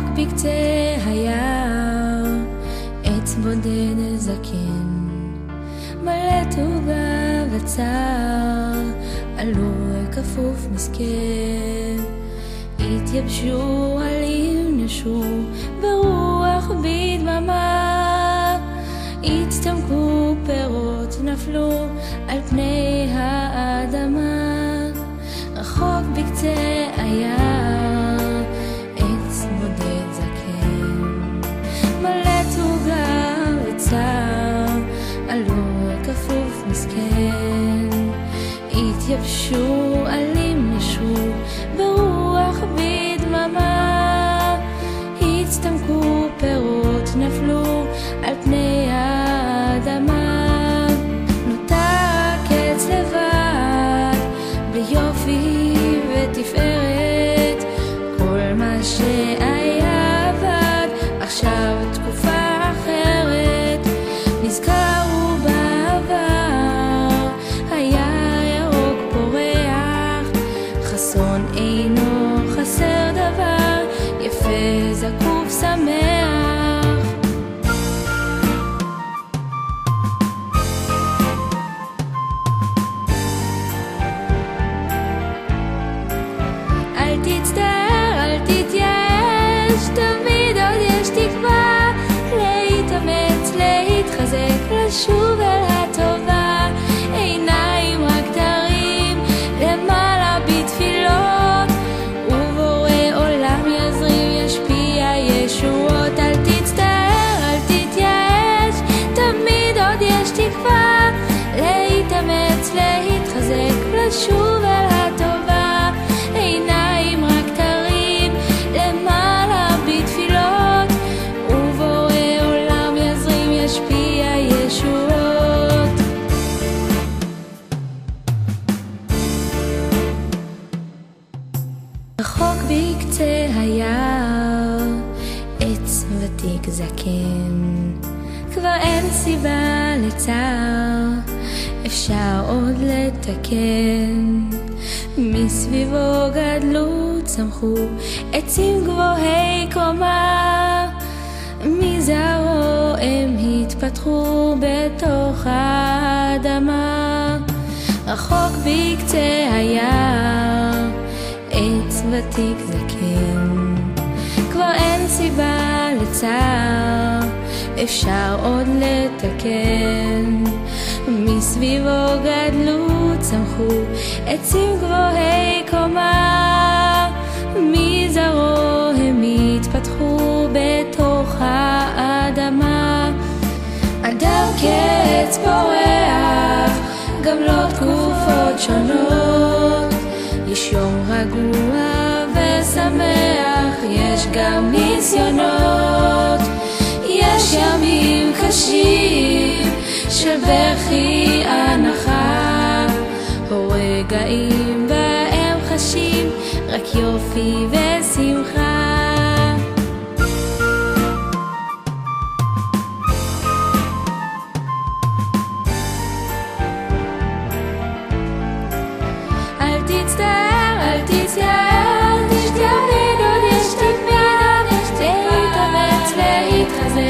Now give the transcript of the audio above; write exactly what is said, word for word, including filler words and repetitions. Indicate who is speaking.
Speaker 1: בקצה היער, עץ בודד זקן, מלא תוגה וצער, עלול כפוף מסכן. התייבשו עלים נשו ברוח בדממה, הצטמקו פירות נפלו על פני האדמה. רחוק בקצה היער, עץ בודד זקן, מלא תוגה וצער, עלול כפוף מסכן. התייבשו עלים נשו ברוח בדממה, הצטמקו פירות נפלו על פני האדמה. נותר קץ לבד ביופי ותפארת, כל מה שהיה עבד עכשיו תקופה אחרת. נזכרו בעבר היה ירוק פורח, חסון אינו חסר דבר, יפה זקוף שמח. אל תצטער, אל תתייאש, תמיד עוד יש תקווה, להתאמץ, להתחזק, לשוב אל הטובה. עיניים רק תרים למעלה בתפילות, ובורא עולם יזרים ישפיע ישועות. אל תצטער, אל תתייאש, תמיד עוד יש תקווה, להתאמץ, להתחזק, לשוב אל הטובה. עיניים רק תרים למעלה בתפילות, ובורא עולם יזרים ישפיע ישועות. רחוק בקצה היער, עץ ותיק זקן, כבר אין סיבה לצער, אפשר עוד לתקן. מסביבו גדלו צמחו עצים גבוהי קומה, מזרעו הם התפתחו בתוך האדמה. רחוק בקצה היער, עץ ותיק זקן, כבר אין סיבה לצער, אפשר עוד לתקן. מסביבו גדלו צמחו עצים גבוהי קומה, מזרעו הם התפתחו בתוך האדמה. אדר כעץ פורח, גם לא תקופות שונות, יש יום רגוע ושמח, יש גם ניסיונות. יש ימים קשים של בכי הנחה, או רגעים בהם חשים רק יופי ושמחה. אל תצטער, אל תתייאש, תמיד עוד יש תקווה, להתאמץ, להתחזק,